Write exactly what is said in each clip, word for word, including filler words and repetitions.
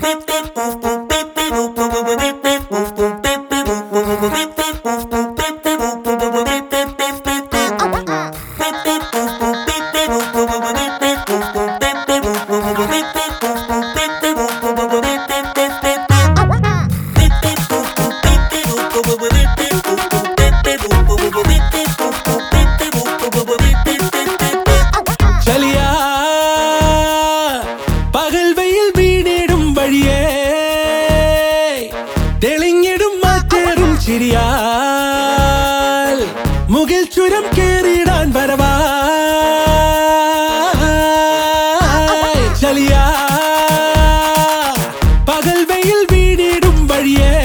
ചിരിയാൽ മുകിൽ ചുരം കേറിടാൻ വരവായ് ചലിയാ പകൽ വെയിൽ വീണിടും വഴിയേ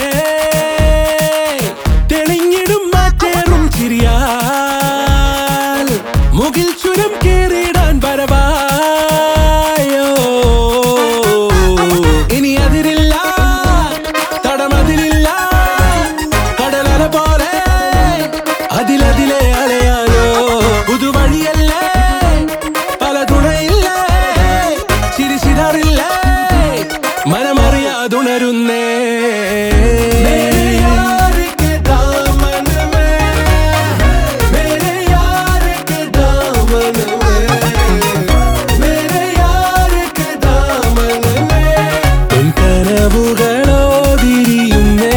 തെളിഞ്ഞിടും മാറ്റേറും ചിരിയാൽ മുകിൽ ചുരം കേറിടാൻ വരവായോ ഇനി അതിരില്ല തടമതിലില്ല അതിലതിലെ അലയാലോ പുതുവഴിയല്ലേ പല തുണയില്ലേ ചിരിച്ചിടാറില്ലേ മനമറിയാതുണരുന്നേ കനവുകളോ വിരിയുന്നേ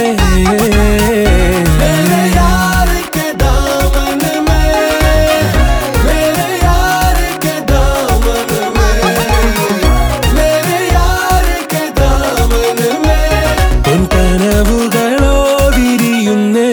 കനവുകളോ വിരിയുന്നേ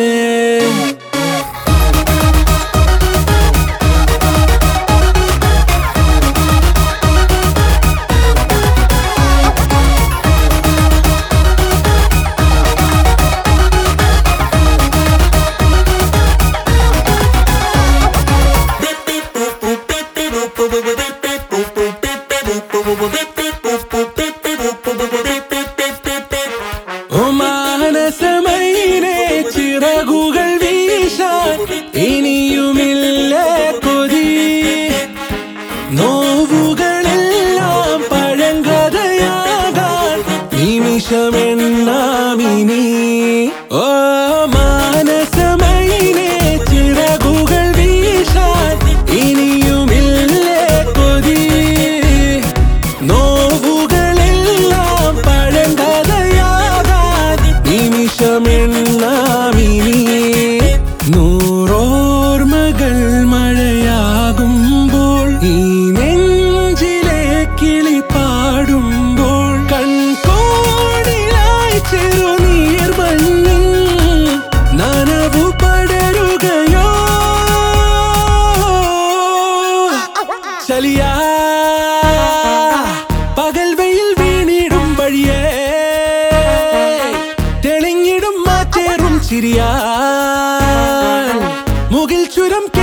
മാനസമൈനെ ചിറകുകൾ വീശാൻ ഇനിയുമില്ലേ കൊതി നോവുകളെല്ലാം പഴങ്കഥയാകാൻ നിമിഷമെണ്ണാമിനി ഓ മാനസമൈനെ ചിറകുകൾ വീശാൻ ഇനിയുമില്ലേ കൊതി നോവുകളെല്ലാം പഴങ്കഥയാകാൻ നിമിഷമെണ്ണാമിനി നൂറോർമ്മകൾ മഴയാകുമ്പോൾ ഈ നെഞ്ചിലെ കിളി പാടുമ്പോൾ കൺകോണിലായി ചെറുനീർ മഞ്ഞിൻ നനവു പടരുകയോ ചലിയാ പകൽ വെയിൽ വീണിടും വഴിയേ തെളിഞ്ഞിടും മാറ്റേറും ചിരിയാൽ മുകിൽ ചുരം